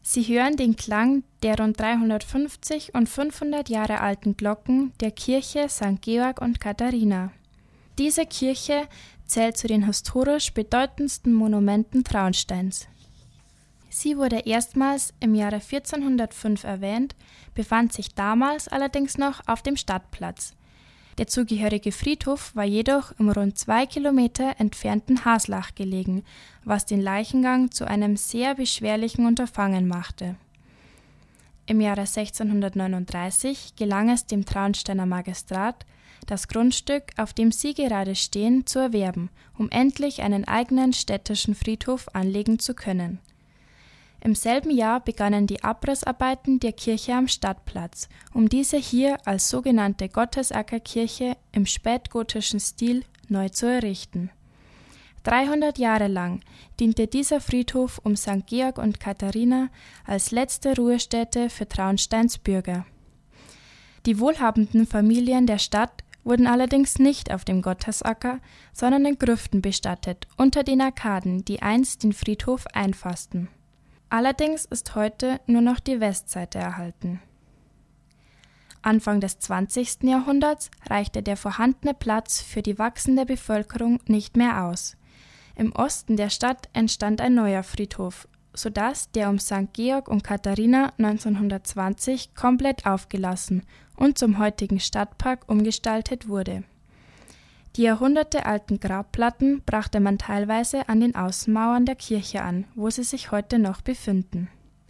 Sie hören den Klang der rund 350 und 500 Jahre alten Glocken der Kirche St. Georg und Katharina. Diese Kirche zählt zu den historisch bedeutendsten Monumenten Traunsteins. Sie wurde erstmals im Jahre 1405 erwähnt, befand sich damals allerdings noch auf dem Stadtplatz. Der zugehörige Friedhof war jedoch im rund 2 Kilometer entfernten Haslach gelegen, was den Leichengang zu einem sehr beschwerlichen Unterfangen machte. Im Jahre 1639 gelang es dem Traunsteiner Magistrat, das Grundstück, auf dem sie gerade stehen, zu erwerben, um endlich einen eigenen städtischen Friedhof anlegen zu können. Im selben Jahr begannen die Abrissarbeiten der Kirche am Stadtplatz, um diese hier als sogenannte Gottesackerkirche im spätgotischen Stil neu zu errichten. 300 Jahre lang diente dieser Friedhof um St. Georg und Katharina als letzte Ruhestätte für Traunsteins Bürger. Die wohlhabenden Familien der Stadt wurden allerdings nicht auf dem Gottesacker, sondern in Grüften bestattet, unter den Arkaden, die einst den Friedhof einfassten. Allerdings ist heute nur noch die Westseite erhalten. Anfang des 20. Jahrhunderts reichte der vorhandene Platz für die wachsende Bevölkerung nicht mehr aus. Im Osten der Stadt entstand ein neuer Friedhof, sodass der um St. Georg und Katharina 1920 komplett aufgelassen und zum heutigen Stadtpark umgestaltet wurde. Die jahrhundertealten Grabplatten brachte man teilweise an den Außenmauern der Kirche an, wo sie sich heute noch befinden.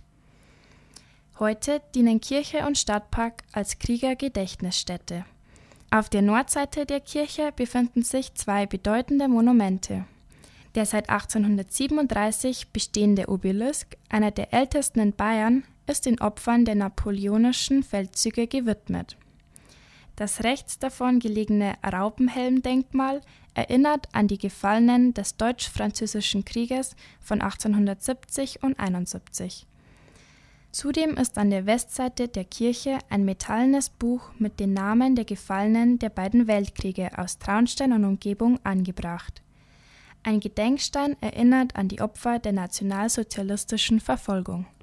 Heute dienen Kirche und Stadtpark als Kriegergedächtnisstätte. Auf der Nordseite der Kirche befinden sich 2 bedeutende Monumente. Der seit 1837 bestehende Obelisk, einer der ältesten in Bayern, ist den Opfern der napoleonischen Feldzüge gewidmet. Das rechts davon gelegene Raupenhelm-Denkmal erinnert an die Gefallenen des Deutsch-Französischen Krieges von 1870 und 71. Zudem ist an der Westseite der Kirche ein metallenes Buch mit den Namen der Gefallenen der beiden Weltkriege aus Traunstein und Umgebung angebracht. Ein Gedenkstein erinnert an die Opfer der nationalsozialistischen Verfolgung.